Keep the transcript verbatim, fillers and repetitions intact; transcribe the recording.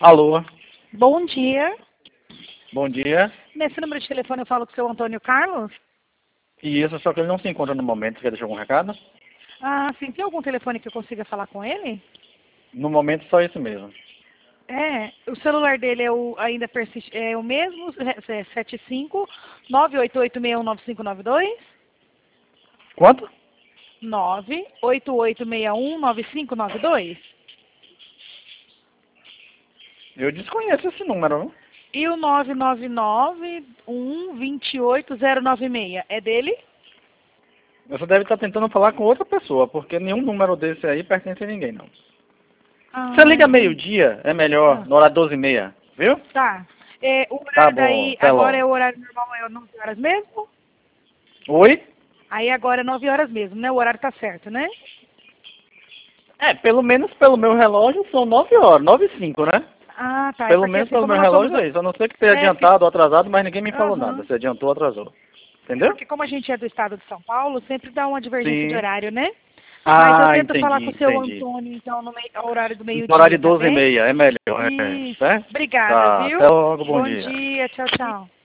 Alô, Bom dia. bom dia. Nesse número de telefone eu falo com o seu Antônio Carlos? E isso, só que ele não se encontra no momento. Você quer deixar algum recado? Ah, sim. Tem algum telefone que eu consiga falar com ele? No momento, só isso mesmo. É, o celular dele é o, ainda persiste, é o mesmo, é sete cinco nove oito oito seis um nove cinco nove dois? Quanto? nove oito oito seis um nove cinco nove dois? Eu desconheço esse número, viu? E o nove nove nove um dois oito zero nove seis? É dele? Você deve estar tentando falar com outra pessoa, porque nenhum número desse aí pertence a ninguém, não. Você Ah, liga entendi. meio-dia, é melhor, Ah, no horário doze e meia, viu? tá. É, o Tá horário bom, daí, até agora é logo. o horário normal, é nove horas mesmo? Oi? Aí agora é nove horas mesmo, né? O horário tá certo, né? É, pelo menos pelo meu relógio são nove horas, nove e cinco, né? Ah, tá. É Pelo porque menos assim, pelo como meu nós somos... relógio é isso. A não ser que tenha É, porque... adiantado ou atrasado, mas ninguém me falou nada. Aham. Se adiantou ou atrasou. É Entendeu? porque como a gente é do estado de São Paulo, sempre dá uma divergência de Sim. horário, né? Mas eu Ah, tento falar entendi, com o seu entendi. Antônio, então, no mei- ao horário do No horário meio-dia, de tá doze e bem? meia, é melhor, é, Isso. certo? Obrigada, Tá, viu? até logo, bom Bom dia. dia, tchau, tchau.